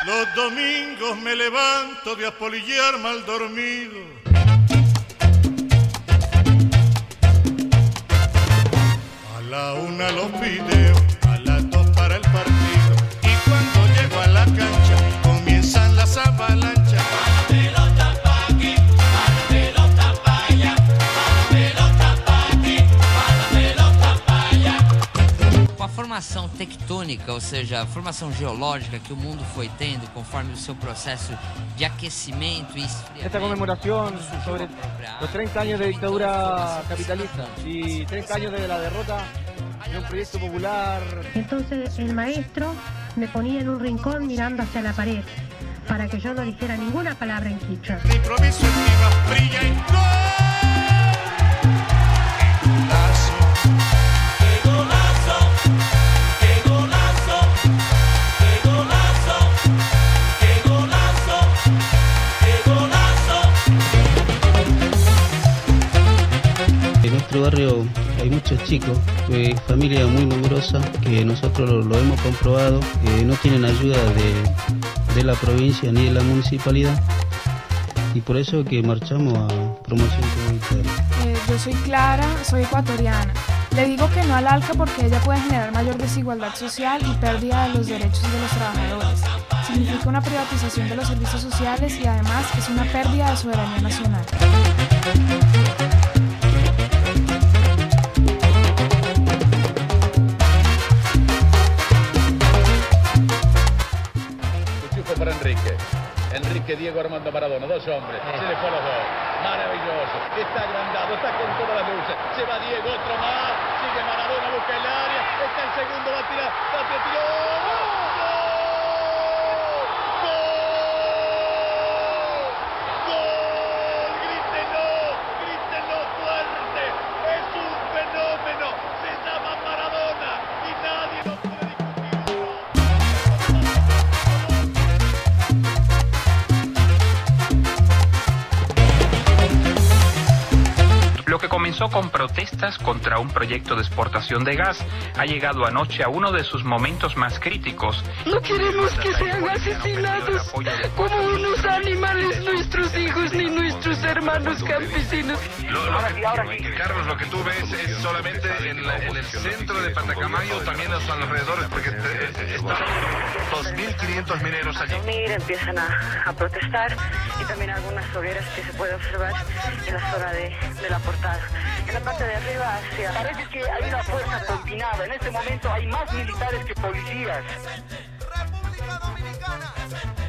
Los domingos me levanto de apolillar mal dormido. A la 1 los videos, a las 2 para el partido. Y cuando llego a la cancha, comienzan las avalanchas. A formação tectônica, ou seja, a formação geológica que o mundo foi tendo conforme o seu processo de aquecimento e esfriamento. Esta conmemoración sobre los 30 años de dictadura capitalista y 30 años de la derrota de un proyecto popular. Entonces el maestro me ponía en un rincón mirando hacia la pared para que yo no dijera ninguna palabra en quichua. De improviso el clima brilla en En nuestro barrio hay muchos chicos, familia muy numerosa, que nosotros lo hemos comprobado, que no tienen ayuda de la provincia ni de la municipalidad, y por eso que marchamos a promoción comunitaria. Yo soy Clara, soy ecuatoriana. Le digo que no al ALCA porque ella puede generar mayor desigualdad social y pérdida de los derechos de los trabajadores. Significa una privatización de los servicios sociales y además es una pérdida de soberanía nacional. Para Enrique, Diego Armando Maradona, dos hombres, se le fue a los dos, maravilloso, está agrandado, está con todas las luces, se va Diego, otro más, sigue Maradona, busca el área, está el segundo, va a tirar, tiró, ¡gol! Grítenlo fuerte, es un fenómeno, se llama Maradona y nadie lo puede discutir. Lo que comenzó con protestas contra un proyecto de exportación de gas ha llegado anoche a uno de sus momentos más críticos. No queremos que sean asesinados como unos animales nuestros hijos ni nuestros hermanos campesinos. Carlos, lo que tú ves es solamente en el centro de Patacamayo, también a los alrededores, porque están 2.500 mineros allí. Empiezan a protestar y también algunas hogueras que se puede observar en la zona de la portada. En la parte de arriba parece que hay una fuerza combinada. En este momento hay más militares que policías. República Dominicana.